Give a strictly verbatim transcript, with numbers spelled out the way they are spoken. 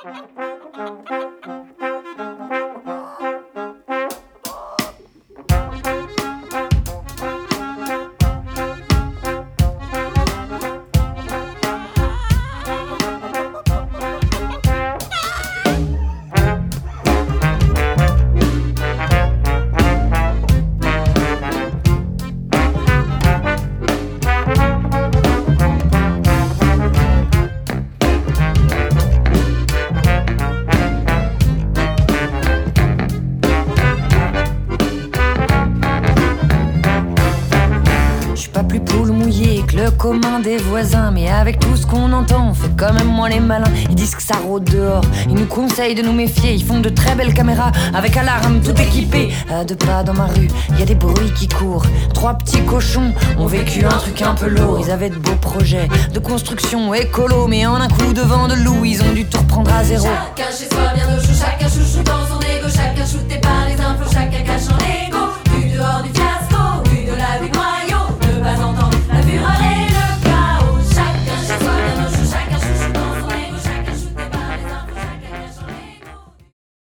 Commun des voisins, mais avec tout ce qu'on entend, on fait quand même moins les malins. Ils disent que ça rôde dehors, ils nous conseillent de nous méfier. Ils font de très belles caméras avec alarme tout équipé. À deux pas dans ma rue, y a des bruits qui courent. Trois petits cochons ont vécu un truc un peu lourd. Ils avaient de beaux projets de construction écolo, mais en un coup de vent de loup, ils ont dû tout reprendre à zéro. Chacun chez